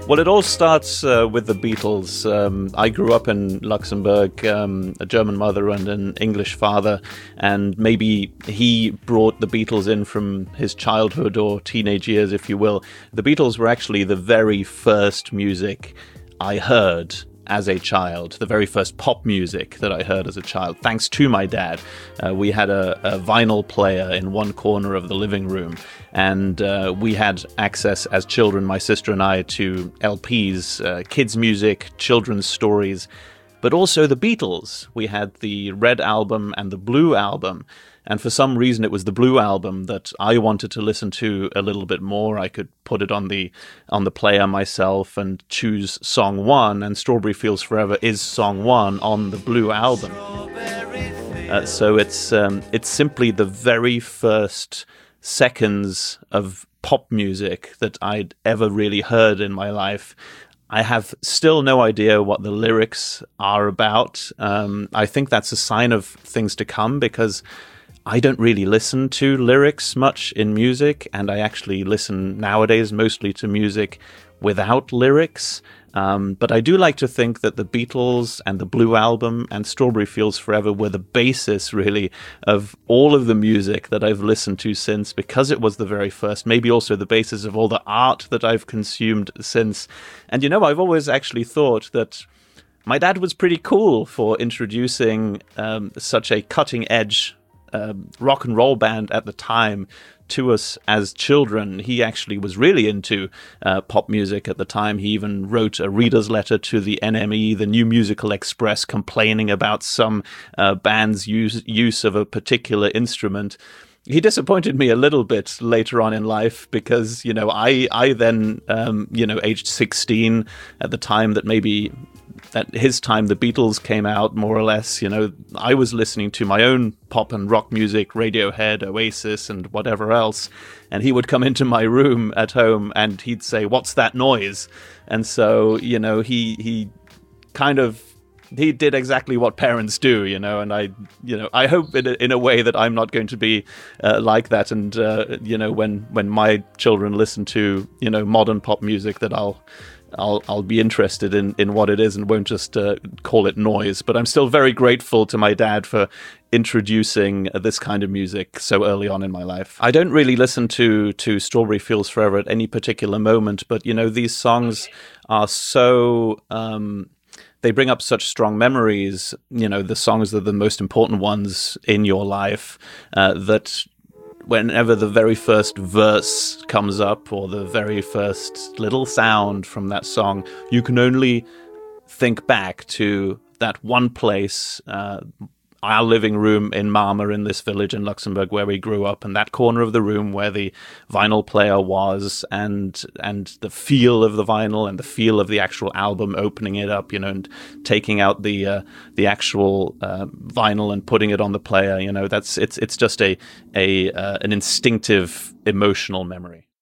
Well, it all starts with the Beatles. I grew up in Luxembourg, a German mother and an English father, and maybe he brought the Beatles in from his childhood or teenage years, if you will. The Beatles were actually the very first music I heard as a child, the very first pop music that I heard as a child, thanks to my dad. We had a vinyl player in one corner of the living room, and we had access as children, my sister and I, to LPs, kids' music, children's stories, but also the Beatles. We had the Red Album and the Blue Album. And for some reason, it was the Blue Album that I wanted to listen to a little bit more. I could put it on the player myself and choose song one, and Strawberry Fields Forever is song one on the Blue Album. So it's simply the very first seconds of pop music that I'd ever really heard in my life. I have still no idea what the lyrics are about. I think that's a sign of things to come, because I don't really listen to lyrics much in music, and I actually listen nowadays mostly to music without lyrics. But I do like to think that the Beatles and the Blue Album and Strawberry Fields Forever were the basis, really, of all of the music that I've listened to since, because it was the very first, maybe also the basis of all the art that I've consumed since. And, you know, I've always actually thought that my dad was pretty cool for introducing such a cutting-edge rock and roll band at the time to us as children. He actually was really into pop music at the time. He even wrote a reader's letter to the NME, the New Musical Express, complaining about some band's use of a particular instrument. He disappointed me a little bit later on in life, because, you know, I then, aged 16 at the time that maybe at his time the Beatles came out, more or less, you know, I was listening to my own pop and rock music, Radiohead, Oasis, and whatever else, and he would come into my room at home and he'd say, "What's that noise?" And so, you know, he did exactly what parents do, you know, and I hope in a way that I'm not going to be like that. And, when my children listen to, you know, modern pop music, that I'll be interested in what it is and won't just call it noise. But I'm still very grateful to my dad for introducing this kind of music so early on in my life. I don't really listen to Strawberry Fields Forever at any particular moment, but, you know, these songs are so... they bring up such strong memories, you know, the songs that are the most important ones in your life, that whenever the very first verse comes up or the very first little sound from that song, you can only think back to that one place, our living room in Marmor, in this village in Luxembourg where we grew up, and that corner of the room where the vinyl player was, and the feel of the vinyl and the feel of the actual album, opening it up, you know, and taking out the actual vinyl and putting it on the player, you know, it's just an instinctive emotional memory.